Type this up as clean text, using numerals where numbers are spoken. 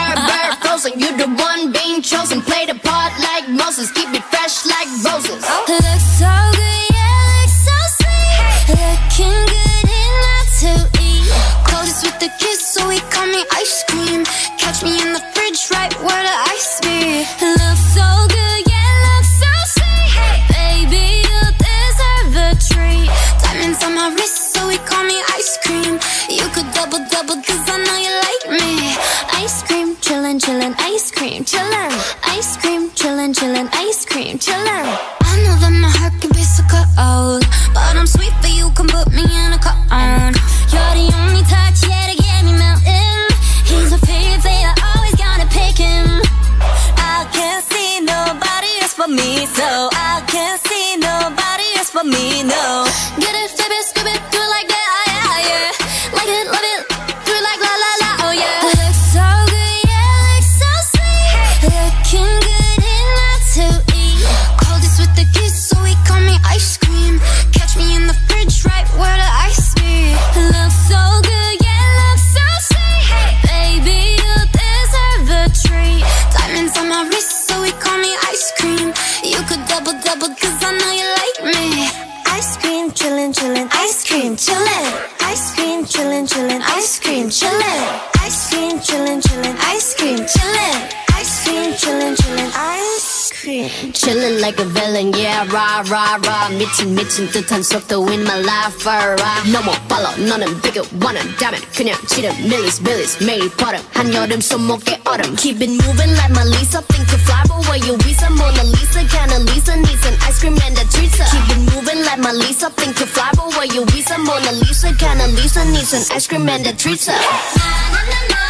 bird, frozen. You the one being chosen. Play the part like Moses. Keep it fresh like roses. Looks so good, yeah, looks so sweet. Looking good enough to eat. Closest with the kiss, so he call me ice cream. Catch me in the fridge, right where the ice be. Looks so good, yeah, looks so sweet. Baby, you deserve a treat. Diamonds on my wrist, so he call me ice cream. You could double, cause I know you like me. Ice cream, chillin', chillin', ice cream, chillin'. Ice cream, chillin', chillin', ice cream, chillin'. I know that my heart can be so cold, but I'm sweet for you, can put me in a cone. You're the only touch, yeah, to get me melting. He's my favorite, always gotta pick him. I can't see nobody else for me, so I can't see nobody else for me, no. Get it, flip it, scoop it, do it like that, yeah, yeah. Like it, love it, do it like la la la, oh yeah. Looks so good, yeah, looks so sweet. Looking good enough to eat. Coldest with the kiss, so he call me ice cream. Catch me in the fridge, right where the ice be. Looks so good, yeah, looks so sweet. Baby, you deserve a treat. Diamonds on my wrist, so he call me ice cream. You could double, cause I know you like me. Ice cream, chillin', chillin', ice cream, chillin'. Ice cream, chillin', chillin', ice cream, chillin'. Ice cream, chillin', chillin', ice cream, chillin'. Ice cream, chillin', chillin', ice cream. Chillin' like a villain, yeah, rah, rah, rah. 미친 듯한 속도 in my life, rah. 너무 빨라, 너는 비교 원한다면 그냥 지름, 밀리스, 매일 버릇. 한여름 손목에 얼음. Keep it moving like my Lisa. Think you fly, but where you visa? Mona Lisa, kinda Lisa needs an ice cream and a treat. Keep it moving like my Lisa. Think you fly, but where you visa? Mona Lisa, kinda Lisa needs an ice cream and a treat. Na na na na.